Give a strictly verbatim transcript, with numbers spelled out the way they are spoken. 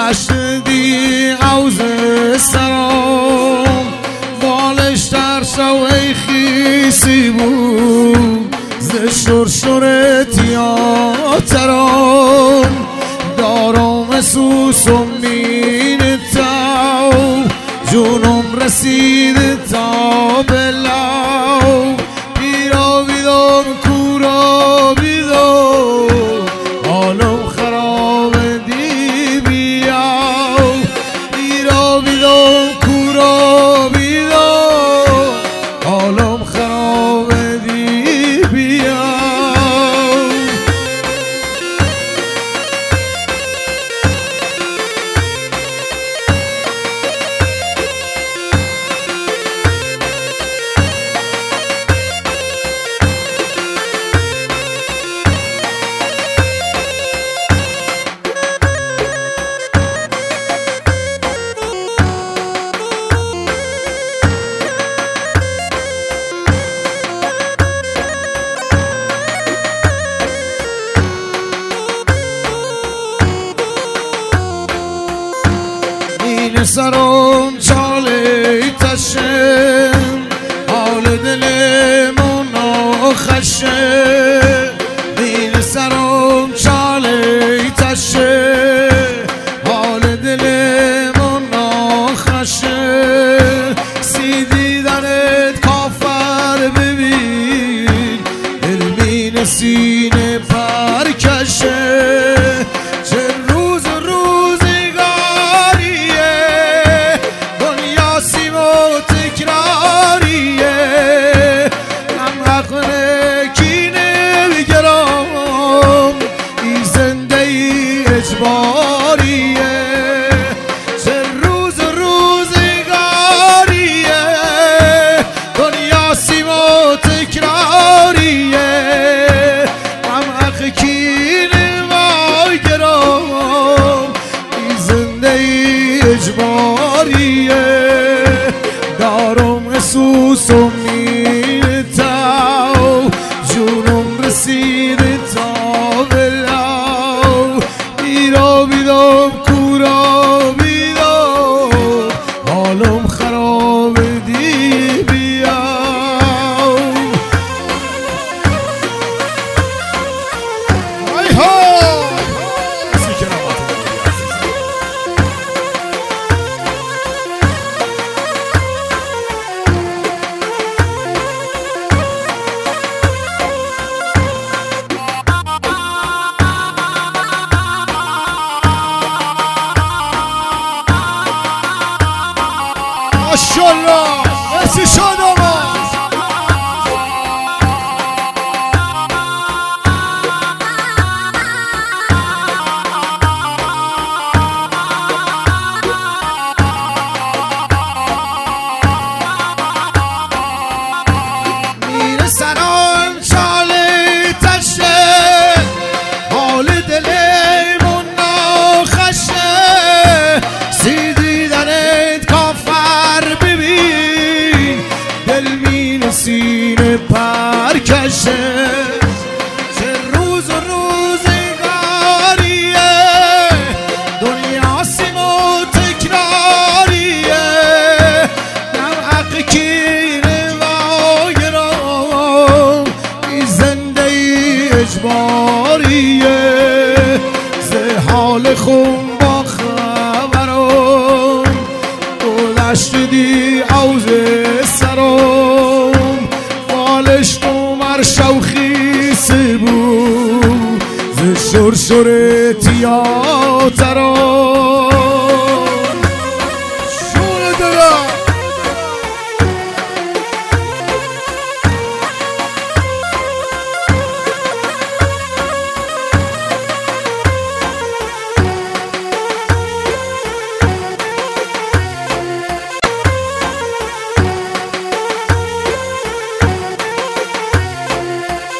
دشت دی عوض سرام بالش در شوی خیسی بود ز شرشر تیاتران دارم سوس و مین تاو جونم رسید تا بلاو پیرا بیدم کورا بیدم حالم خراب دی بیاو پیرا بیدم کورا بیدم حالم خراب دی بیاو سرم چاله تشم حال دل منو خشه دین سرم چاله تشه حال دل منو خشه سیدی درت کافر ببین علمین سینه پرکشه دارم سوس و مین تاو جونم رسید تا بلاو پیرا بیدم کورا بیدم حالم خراب دی بیاو ای ها ماشاءالله مرسی شادامه میره سرم چاله تشه حال دل منو خشه سیدی درت کافر ببین دل مین سینه پرکشه چه روز و روزگاریه دنیا سیم و تکراریه نم حق کینه و گرام ای زنده ای اجباریه زه حال خون با خبرم دشت دی عوض سرم بالش عمر شوخی سبو ز شرشر تیاترم